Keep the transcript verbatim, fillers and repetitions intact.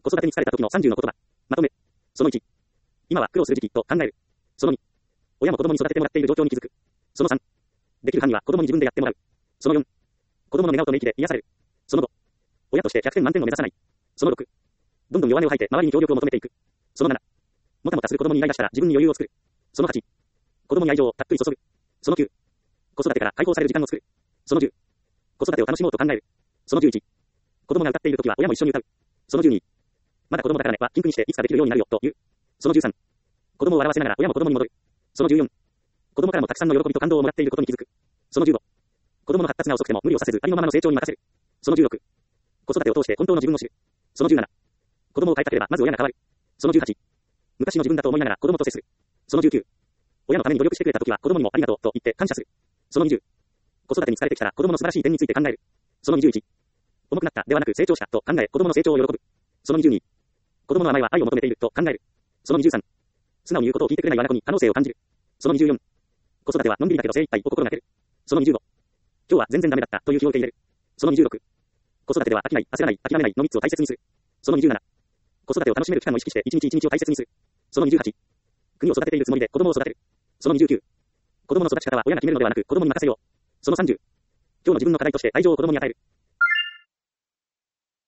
子育てに疲れた時のさんじゅうの言葉。まとめ。そのいち。今は苦労する時期と考える。そのに。親も子供に育ててもらっている状況に気づく。そのさん。できる範囲は子供に自分でやってもらう。そのよん。子供の寝顔と寝息で癒される。そのご。親としてひゃくてん満点を目指さない。そのろく。どんどん弱音を吐いて周りに協力を求めていく。そのなな。もたもたする子供にイライラしたら自分に余裕を作る。そのはち。子供に愛情をたっぷり注ぐ。そのきゅう。子育てから解放される時間を作る。そのじゅう。子育てを楽しもうと考える。そのじゅういち。子供が歌っている時は親も一緒に歌う。そのじゅうに。まだ子供だからねは禁句にしていつかできるようになるよという。そのじゅうさん。子供を笑わせながら親も子供に戻る。そのじゅうよん。子供からもたくさんの喜びと感動をもらっていることに気づく。そのじゅうご。子供の発達が遅くても無理をさせずありのままの成長に任せる。そのじゅうろく。子育てを通して本当の自分を知る。そのじゅうなな。子供を変えたければまず親が変わる。そのじゅうはち。昔の自分だと思いながら子供と接する。そのじゅうきゅう。親のために努力してくれた時は子供にもありがとうと言って感謝する。そのにじゅう。子育てに疲れてきたら子供の素晴らしい点について考える。そのにじゅういち。重くなったではなく成長したと考え子供の成長を喜ぶ。そのにじゅうに。子供の甘えは愛を求めていると考える。そのにじゅうさん。素直に言うことを聞いてくれない我が子に可能性を感じる。そのにじゅうよん。子育てはのんびりだけど精一杯を心がける。そのにじゅうご。今日は全然ダメだったという日を受け入れる。そのにじゅうろく。子育てでは飽きない、焦らない、諦めないのみっつを大切にする。そのにじゅうなな。子育てを楽しめる期間を意識して一日一日を大切にする。そのにじゅうはち。国を育てているつもりで子供を育てる。そのにじゅうきゅう。子供の育ち方は親が決めるのではなく子供に任せよう。そのさんじゅう。今日の自分の課題として愛情を子供に与える。